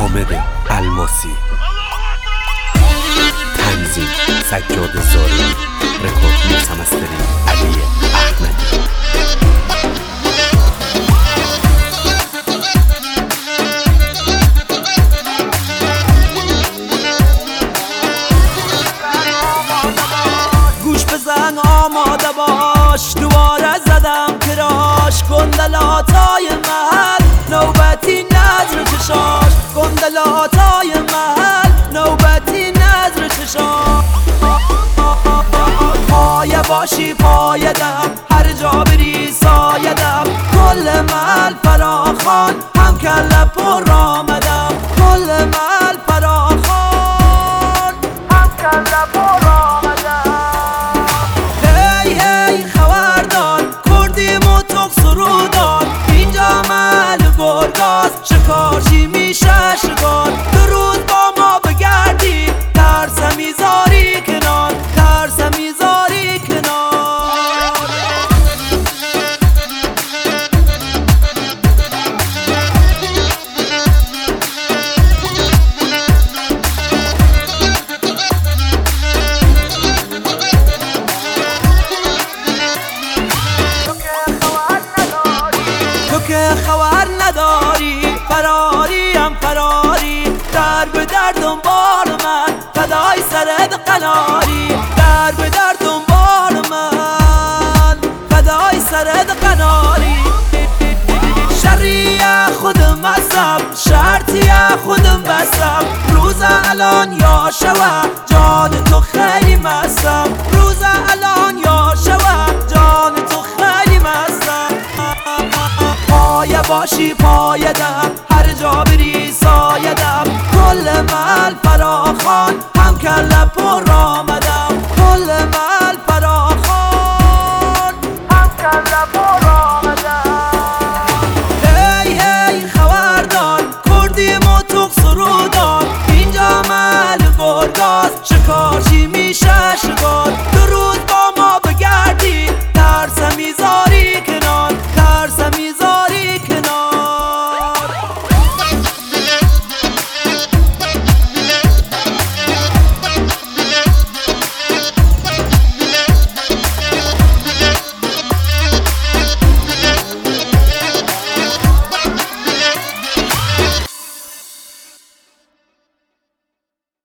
حامد الماسی، تنظیم سجاد زاری، رکورد میکس مسترینگ علی احمدی. گوش بزن آماده باش، دوباره زدم کراش. گندلاتای محل نوبتی نظر چشاش، گندلاتای محل نوبتی نظر چشاش. پایه باشی پایدم، هر جا بری سایدم. کل محل فراخان، هم کله پر آمدم. کل محل فراخان، هم کله پر آمدم. هی هی خبردار، کردیم و تک سرودان. اینجا محل گرگاز، شکارچی میشه شکار. دو روز با ما بگردی، ترس میذاری کنار، ترس میذاری کنار. تو که خبر نداری، فراریم فراری. در به در دنبال من، فدای سرت قناری. در به در دنبال من، فدای سرت قناری. شریه خودم بستم، شرطیه خودم بستم. روز الان یا شوه، جان تو خیلی مستم. روز الان یا شوه، جان تو خیلی مستم. پایه باشی پایدم،